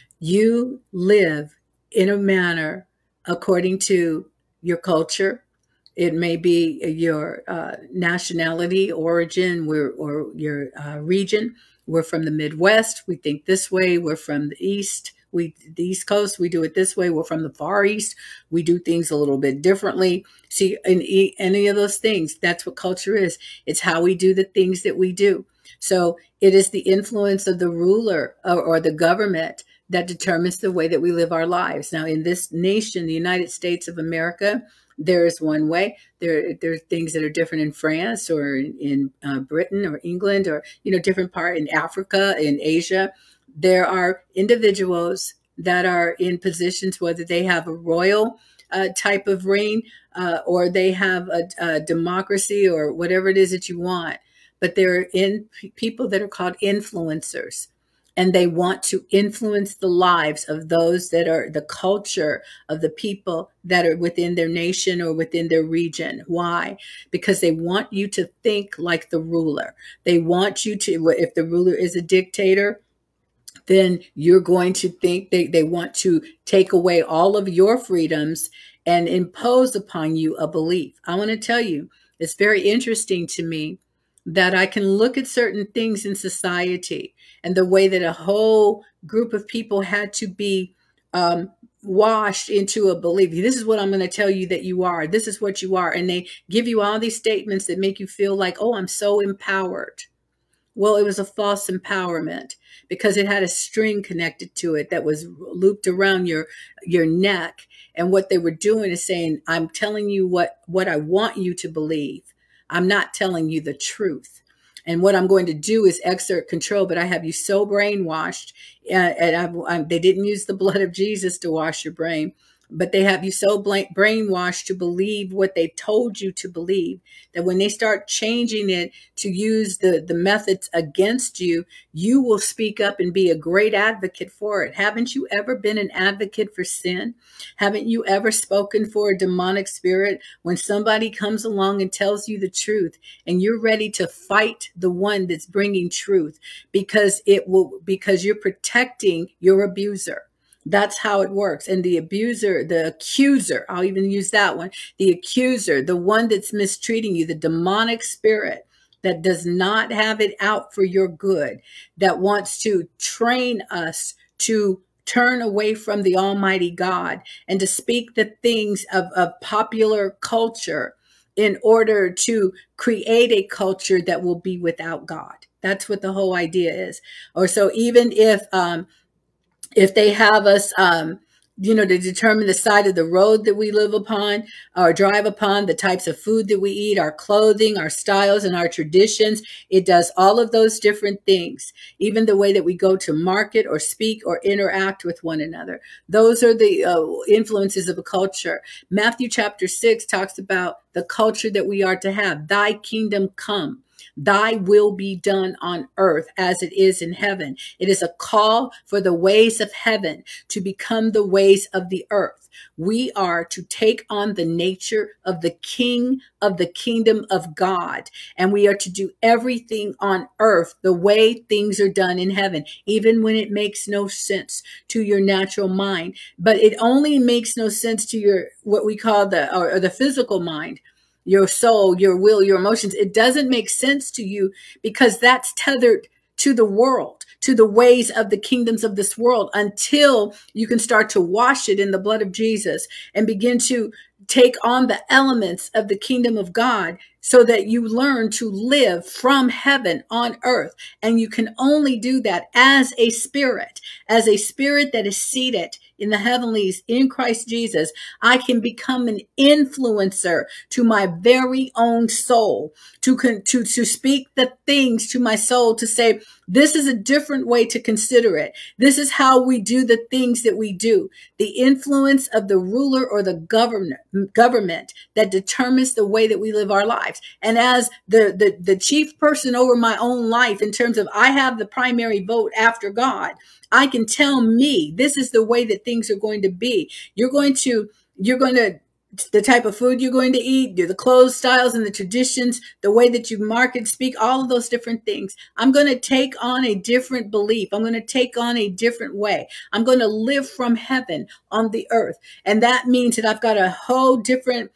You live in a manner according to your culture. It may be your uh, nationality, origin, or, or your uh, region. We're from the Midwest. We think this way. We're from the East. We, the East Coast, we do it this way. We're from the Far East. We do things a little bit differently. See, in any of those things, that's what culture is. It's how we do the things that we do. So it is the influence of the ruler or, or the government that determines the way that we live our lives. Now, in this nation, the United States of America, there is one way. There, there are things that are different in France or in, in uh, Britain or England or, you know, different part in Africa, in Asia. There are individuals that are in positions, whether they have a royal uh, type of reign uh, or they have a, a democracy or whatever it is that you want. But there are in people that are called influencers. And they want to influence the lives of those that are the culture of the people that are within their nation or within their region. Why? Because they want you to think like the ruler. They want you to, if the ruler is a dictator, then you're going to think they, they want to take away all of your freedoms and impose upon you a belief. I want to tell you, it's very interesting to me that I can look at certain things in society and the way that a whole group of people had to be um, washed into a belief. This is what I'm going to tell you that you are. This is what you are. And they give you all these statements that make you feel like, oh, I'm so empowered. Well, it was a false empowerment because it had a string connected to it that was looped around your, your neck. And what they were doing is saying, I'm telling you what, what I want you to believe. I'm not telling you the truth. And what I'm going to do is exert control, but I have you so brainwashed. Uh, and I've, I'm, they didn't use the blood of Jesus to wash your brain, but they have you so brainwashed to believe what they've told you to believe that when they start changing it to use the, the methods against you, you will speak up and be a great advocate for it. Haven't you ever been an advocate for sin? Haven't you ever spoken for a demonic spirit when somebody comes along and tells you the truth and you're ready to fight the one that's bringing truth because it will, because you're protecting your abuser? That's how it works. And the abuser, the accuser, I'll even use that one, the accuser, the one that's mistreating you, the demonic spirit that does not have it out for your good, that wants to train us to turn away from the Almighty God and to speak the things of, of popular culture in order to create a culture that will be without God. That's what the whole idea is. Or so even if, um, If they have us, um, you know, to determine the side of the road that we live upon or drive upon, the types of food that we eat, our clothing, our styles, and our traditions, it does all of those different things, even the way that we go to market or speak or interact with one another. Those are the uh, influences of a culture. Matthew chapter six talks about the culture that we are to have. Thy kingdom come. Thy will be done on earth as it is in heaven. It is a call for the ways of heaven to become the ways of the earth. We are to take on the nature of the King of the kingdom of God. And we are to do everything on earth the way things are done in heaven, even when it makes no sense to your natural mind. But it only makes no sense to your, what we call the, or, or the physical mind. Your soul, your will, your emotions. It doesn't make sense to you because that's tethered to the world, to the ways of the kingdoms of this world, until you can start to wash it in the blood of Jesus and begin to take on the elements of the kingdom of God so that you learn to live from heaven on earth. And you can only do that as a spirit, as a spirit that is seated in the heavenlies in Christ Jesus. I can become an influencer to my very own soul, to, to, to speak the things to my soul, to say, this is a different way to consider it. This is how we do the things that we do. The influence of the ruler or the government, government that determines the way that we live our lives. And as the, the, the chief person over my own life, in terms of I have the primary vote after God, I can tell me this is the way that things are going to be. You're going to, you're going to, the type of food you're going to eat, the clothes styles and the traditions, the way that you market, speak, all of those different things. I'm going to take on a different belief. I'm going to take on a different way. I'm going to live from heaven on the earth. And that means that I've got a whole different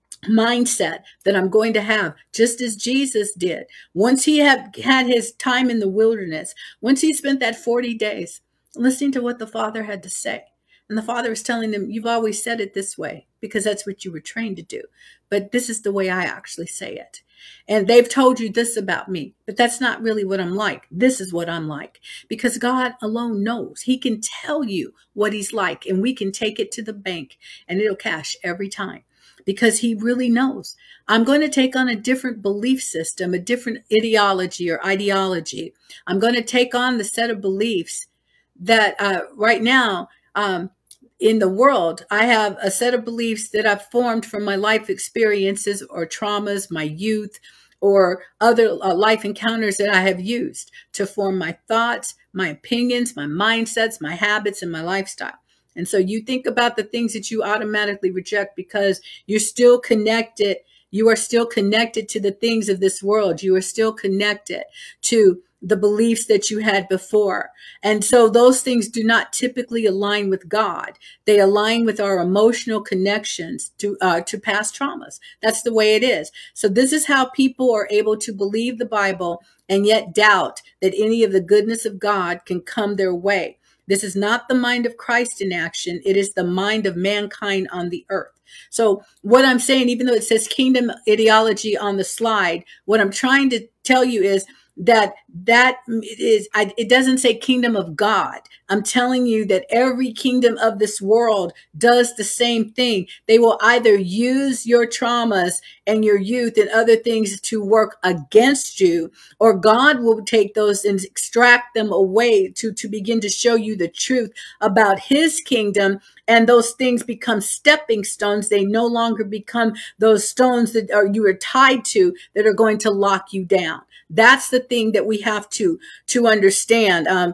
mindset that I'm going to have, just as Jesus did. Once he had had his time in the wilderness, once he spent that forty days listening to what the Father had to say. And the Father was telling them, you've always said it this way because that's what you were trained to do. But this is the way I actually say it. And they've told you this about me, but that's not really what I'm like. This is what I'm like, because God alone knows. He can tell you what he's like, and we can take it to the bank and it'll cash every time, because he really knows. I'm going to take on a different belief system, a different ideology or ideology. I'm going to take on the set of beliefs that uh, right now, um, in the world, I have a set of beliefs that I've formed from my life experiences or traumas, my youth, or other uh, life encounters that I have used to form my thoughts, my opinions, my mindsets, my habits, and my lifestyle. And so you think about the things that you automatically reject because you're still connected. You are still connected to the things of this world. You are still connected to the beliefs that you had before. And so those things do not typically align with God. They align with our emotional connections to, uh, to past traumas. That's the way it is. So this is how people are able to believe the Bible and yet doubt that any of the goodness of God can come their way. This is not the mind of Christ in action. It is the mind of mankind on the earth. So what I'm saying, even though it says kingdom ideology on the slide, what I'm trying to tell you is that that is, I, it doesn't say kingdom of God. I'm telling you that every kingdom of this world does the same thing. They will either use your traumas and your youth and other things to work against you, or God will take those and extract them away to, to begin to show you the truth about his kingdom. And those things become stepping stones. They no longer become those stones that are, you are tied to, that are going to lock you down. That's the thing that we have to, to understand um,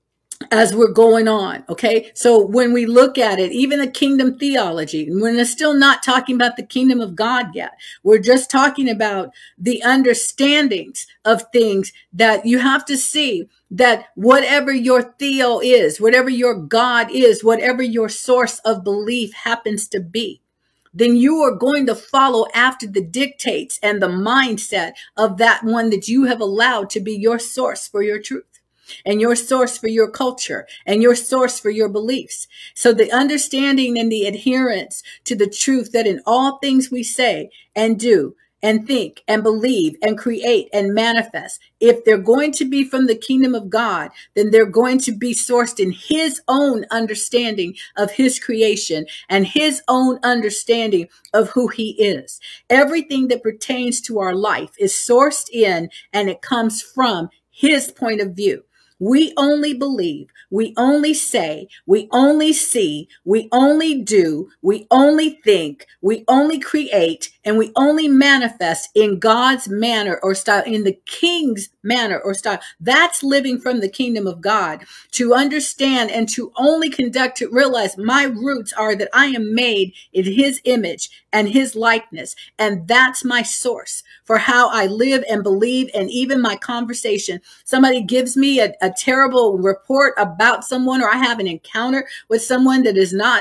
as we're going on. Okay. So when we look at it, even the kingdom theology, we're still not talking about the kingdom of God yet. We're just talking about the understandings of things that you have to see, that whatever your theo is, whatever your God is, whatever your source of belief happens to be, then you are going to follow after the dictates and the mindset of that one that you have allowed to be your source for your truth, and your source for your culture, and your source for your beliefs. So the understanding and the adherence to the truth that in all things we say and do and think and believe and create and manifest, if they're going to be from the kingdom of God, then they're going to be sourced in his own understanding of his creation and his own understanding of who he is. Everything that pertains to our life is sourced in, and it comes from his point of view. We only believe, we only say, we only see, we only do, we only think, we only create, and we only manifest in God's manner or style, in the king's manner or style. That's living from the kingdom of God. To understand and to only conduct, to realize my roots are that I am made in his image and his likeness. And that's my source for how I live and believe, and even my conversation. Somebody gives me a, a terrible report about someone, or I have an encounter with someone that is not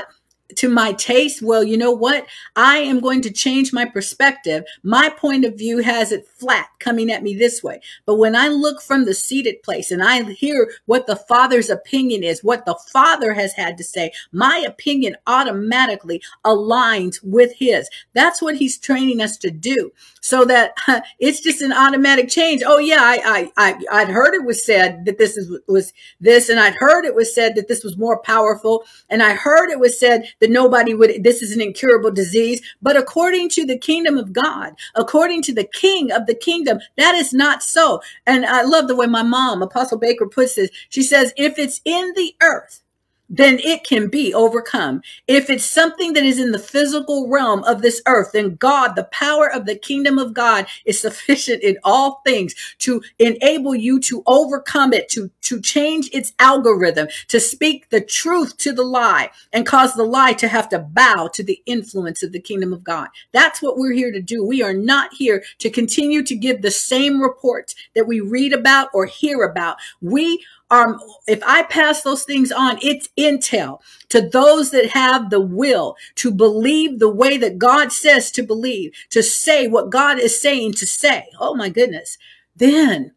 to my taste, well, you know what? I am going to change my perspective. My point of view has it flat coming at me this way. But when I look from the seated place and I hear what the Father's opinion is, what the Father has had to say, my opinion automatically aligns with his. That's what he's training us to do, so that huh, it's just an automatic change. Oh yeah, I, I, I, I'd heard it was said that this is, was this, and I'd heard it was said that this was more powerful, and I heard it was said that nobody would, this is an incurable disease. But according to the kingdom of God, according to the King of the kingdom, that is not so. And I love the way my mom, Apostle Baker, puts this. She says, if it's in the earth, then it can be overcome. If it's something that is in the physical realm of this earth, then God, the power of the kingdom of God, is sufficient in all things to enable you to overcome it, to, to change its algorithm, to speak the truth to the lie and cause the lie to have to bow to the influence of the kingdom of God. That's what we're here to do. We are not here to continue to give the same reports that we read about or hear about. We Um, if I pass those things on, it's intel to those that have the will to believe the way that God says to believe, to say what God is saying to say. Oh my goodness. Then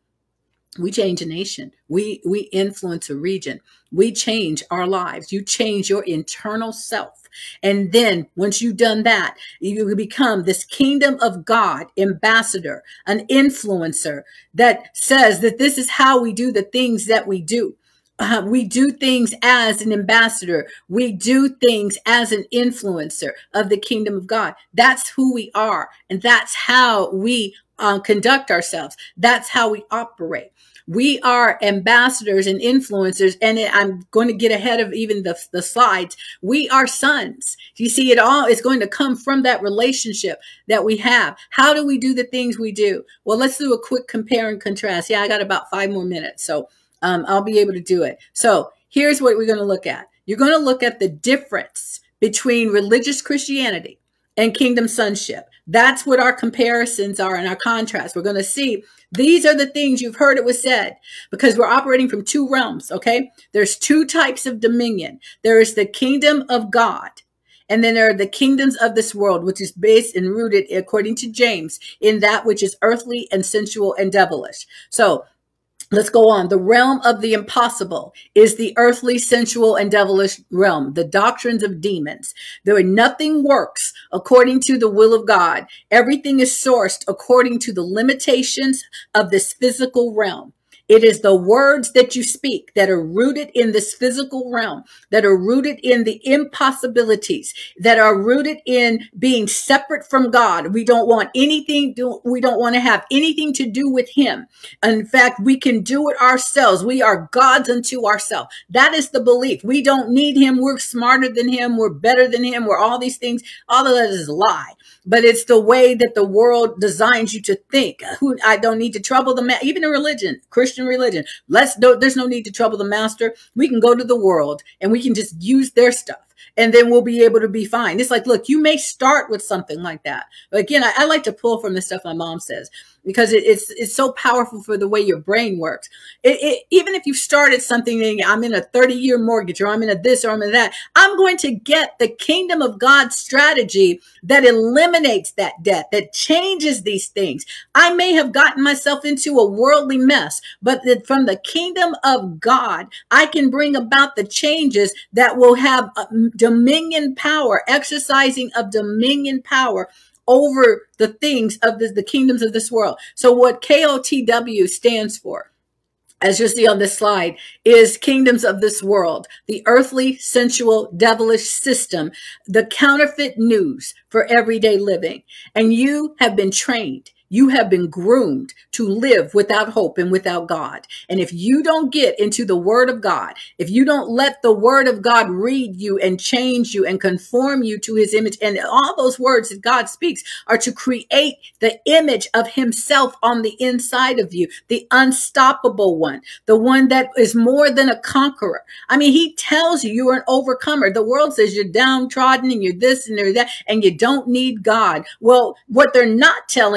we change a nation. We, we influence a region. We change our lives. You change your internal self. And then once you've done that, you become this kingdom of God ambassador, an influencer that says that this is how we do the things that we do. Uh, we do things as an ambassador. We do things as an influencer of the kingdom of God. That's who we are. And that's how we uh, conduct ourselves. That's how we operate. We are ambassadors and influencers, and I'm going to get ahead of even the, the slides. We are sons. You see, it all is going to come from that relationship that we have. How do we do the things we do? Well, let's do a quick compare and contrast. Yeah, I got about five more minutes, so um, I'll be able to do it. So here's what we're going to look at. You're going to look at the difference between religious Christianity and kingdom sonship. That's what our comparisons are and our contrasts. We're going to see these are the things you've heard it was said, because we're operating from two realms, okay? There's two types of dominion. There is the kingdom of God, and then there are the kingdoms of this world, which is based and rooted, according to James, in that which is earthly and sensual and devilish. So let's go on. The realm of the impossible is the earthly, sensual, and devilish realm, the doctrines of demons. There nothing works according to the will of God. Everything is sourced according to the limitations of this physical realm. It is the words that you speak that are rooted in this physical realm, that are rooted in the impossibilities, that are rooted in being separate from God. We don't want anything, we don't want to have anything to do with him. In fact, we can do it ourselves. We are gods unto ourselves. That is the belief. We don't need him. We're smarter than him. We're better than him. We're all these things. All of that is a lie. But it's the way that the world designs you to think. Who I don't need to trouble the man. Even in religion, Christian religion, let's do, there's no need to trouble the master. We can go to the world and we can just use their stuff, and then we'll be able to be fine. It's like, look, you may start with something like that. But again, I, I like to pull from the stuff my mom says, because it, it's it's so powerful for the way your brain works. It, it, even if you started something, and I'm in a thirty year mortgage, or I'm in a this, or I'm in that, I'm going to get the kingdom of God strategy that eliminates that debt, that changes these things. I may have gotten myself into a worldly mess, but that from the kingdom of God, I can bring about the changes that will have dominion power, exercising of dominion power over the things of the, the kingdoms of this world. So what K O T W stands for, as you see on this slide, is kingdoms of this world, the earthly, sensual, devilish system, the counterfeit news for everyday living. And you have been trained. You have been groomed to live without hope and without God. And if you don't get into the word of God, if you don't let the word of God read you and change you and conform you to his image, and all those words that God speaks are to create the image of himself on the inside of you, the unstoppable one, the one that is more than a conqueror. I mean, he tells you you're an overcomer. The world says you're downtrodden and you're this and you're that, and you don't need God. Well, what they're not telling you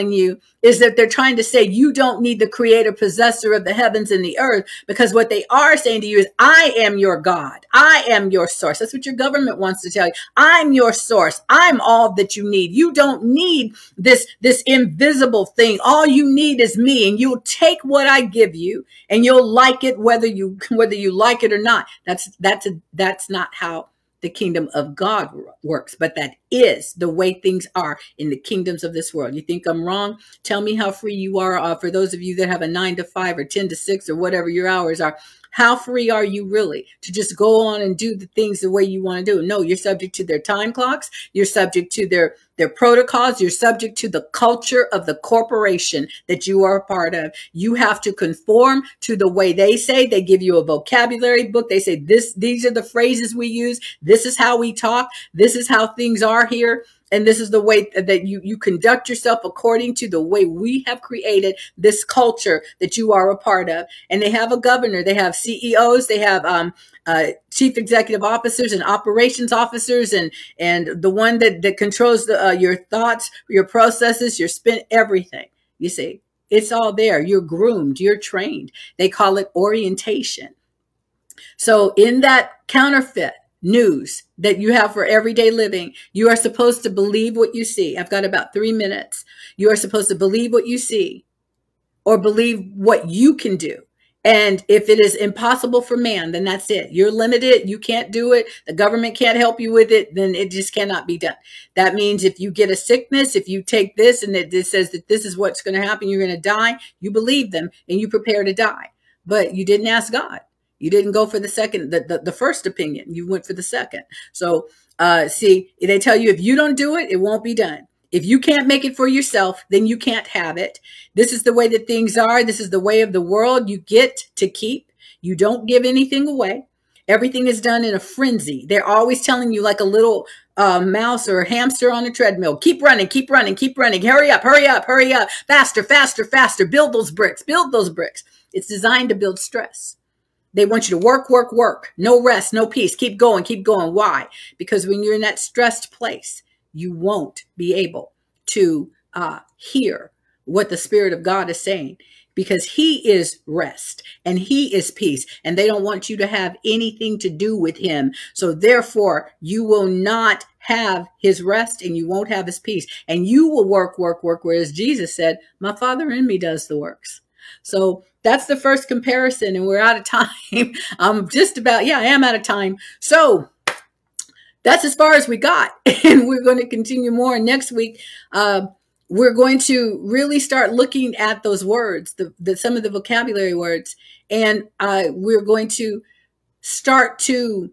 is that they're trying to say you don't need the creator, possessor of the heavens and the earth, because what they are saying to you is, I am your God. I am your source. That's what your government wants to tell you. I'm your source. I'm all that you need. You don't need this, this invisible thing. All you need is me, and you'll take what I give you and you'll like it whether you, whether you like it or not. That's, that's, a, that's not how the kingdom of God works, but that is the way things are in the kingdoms of this world. You think I'm wrong? Tell me how free you are. Uh, for those of you that have a nine to five or ten to six or whatever your hours are, how free are you really to just go on and do the things the way you want to do? No, you're subject to their time clocks. You're subject to their, their protocols. You're subject to the culture of the corporation that you are a part of. You have to conform to the way they say. They give you a vocabulary book. They say this, these are the phrases we use. This is how we talk. This is how things are here. And this is the way that you, you conduct yourself according to the way we have created this culture that you are a part of. And they have a governor, they have C E Os, they have um, uh, chief executive officers and operations officers, and and the one that, that controls the, uh, your thoughts, your processes, your spin, everything. You see, it's all there. You're groomed, you're trained. They call it orientation. So in that counterfeit news that you have for everyday living, you are supposed to believe what you see. I've got about three minutes. You are supposed to believe what you see, or believe what you can do. And if it is impossible for man, then that's it. You're limited. You can't do it. The government can't help you with it. Then it just cannot be done. That means if you get a sickness, if you take this and it, it says that this is what's going to happen, you're going to die, you believe them and you prepare to die. But you didn't ask God. You didn't go for the second, the, the, the first opinion. You went for the second. So, uh, see, they tell you if you don't do it, it won't be done. If you can't make it for yourself, then you can't have it. This is the way that things are. This is the way of the world. You get to keep. You don't give anything away. Everything is done in a frenzy. They're always telling you like a little uh, mouse or a hamster on a treadmill. Keep running, keep running, keep running. Hurry up, hurry up, hurry up. Faster, faster, faster. Build those bricks, build those bricks. It's designed to build stress. They want you to work, work, work. No rest, no peace. Keep going, keep going. Why? Because when you're in that stressed place, you won't be able to uh, hear what the Spirit of God is saying, because he is rest and he is peace, and they don't want you to have anything to do with him. So therefore, you will not have his rest and you won't have his peace, and you will work, work, work. Whereas Jesus said, my Father in me does the works. So that's the first comparison, and we're out of time. I'm just about, yeah, I am out of time. So that's as far as we got. And we're going to continue more next week. Uh, we're going to really start looking at those words, the, the some of the vocabulary words, and uh, we're going to start to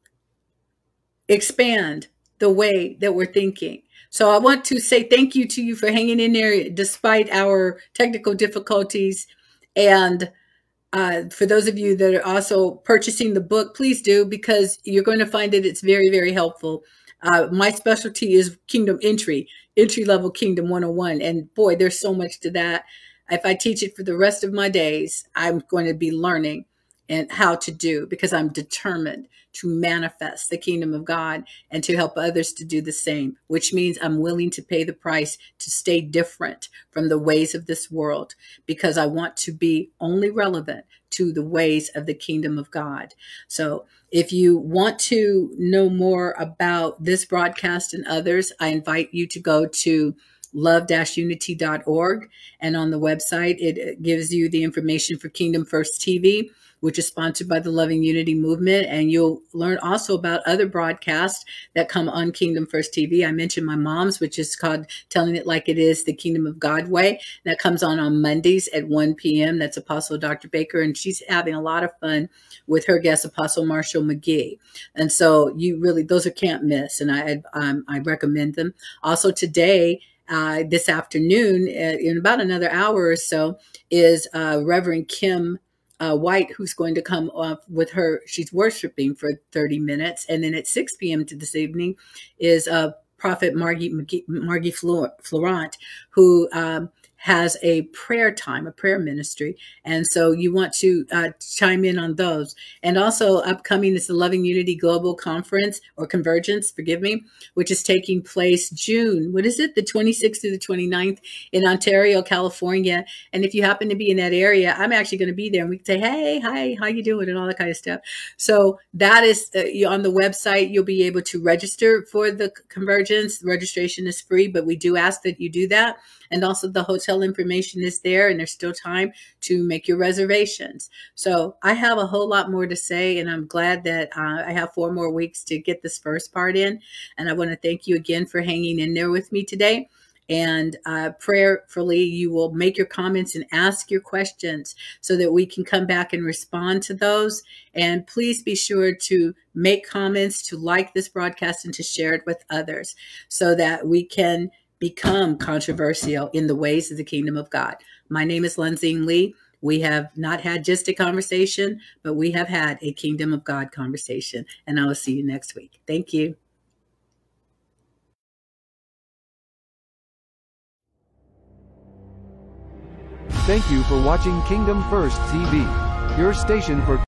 expand the way that we're thinking. So I want to say thank you to you for hanging in there despite our technical difficulties. And uh, for those of you that are also purchasing the book, please do, because you're going to find that it's very, very helpful. Uh, my specialty is Kingdom Entry, entry-level Kingdom one oh one. And boy, there's so much to that. If I teach it for the rest of my days, I'm going to be learning and how to do, because I'm determined to manifest the kingdom of God and to help others to do the same, which means I'm willing to pay the price to stay different from the ways of this world, because I want to be only relevant to the ways of the kingdom of God. So if you want to know more about this broadcast and others, I invite you to go to love dash unity dot org. And on the website, it gives you the information for Kingdom First T V, which is sponsored by the Loving Unity Movement. And you'll learn also about other broadcasts that come on Kingdom First T V. I mentioned my mom's, which is called Telling It Like It Is, the Kingdom of God Way. That comes on on Mondays at one p m That's Apostle Doctor Baker. And she's having a lot of fun with her guest, Apostle Marshall McGee. And so you really, those are can't miss. And I, um, I recommend them. Also today, uh, this afternoon, uh, in about another hour or so, is uh, Reverend Kim Uh, White, who's going to come off with her. She's worshiping for thirty minutes. And then at six p m to this evening is uh, Prophet Margie, Margie Florent, who um, has a prayer time, a prayer ministry. And so you want to uh, chime in on those. And also upcoming is the Loving Unity Global Conference, or Convergence, forgive me, which is taking place June, what is it? The twenty-sixth through the twenty-ninth in Ontario, California. And if you happen to be in that area, I'm actually going to be there, and we can say, hey, hi, how you doing? And all that kind of stuff. So that is uh, on the website. You'll be able to register for the Convergence. The registration is free, but we do ask that you do that. And also the hotel information is there, and there's still time to make your reservations. So I have a whole lot more to say, and I'm glad that uh, I have four more weeks to get this first part in. And I want to thank you again for hanging in there with me today. And uh, prayerfully, you will make your comments and ask your questions so that we can come back and respond to those. And please be sure to make comments, to like this broadcast, and to share it with others so that we can become controversial in the ways of the kingdom of God. My name is Lenzine Lee. We have not had just a conversation, but we have had a kingdom of God conversation. And I will see you next week. Thank you. Thank you for watching Kingdom First T V, your station for